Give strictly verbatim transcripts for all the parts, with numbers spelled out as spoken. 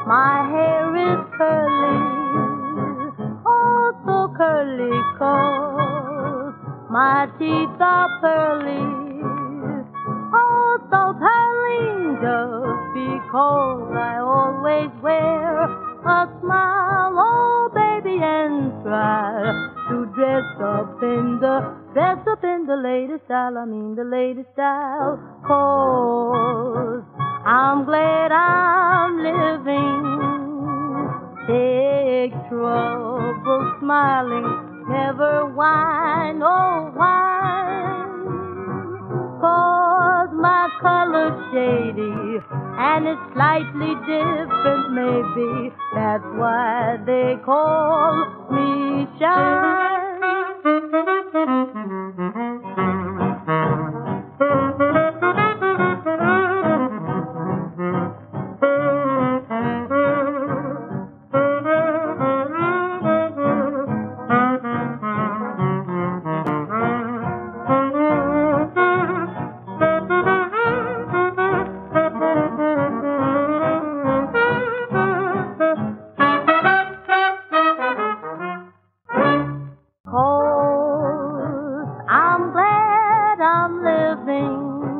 My hair is curly, oh so curly, 'cause my teeth are pearly, oh so pearly, just because I always wear a smile, oh baby, and try to dress up in the, dress up in the latest style, I mean the latest style, 'cause I'm glad I'm living. Take trouble smiling, never whine, oh whine, 'cause my color's shady and it's slightly different maybe, that's why they call me Shine. I'm glad I'm living.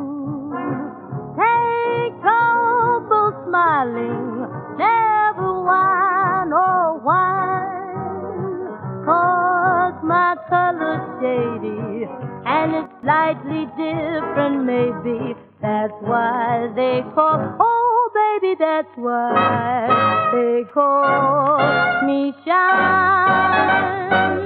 Take trouble smiling, never whine or whine, 'cause my color's shady and it's slightly different maybe, that's why they call, oh baby, that's why they call me Shine.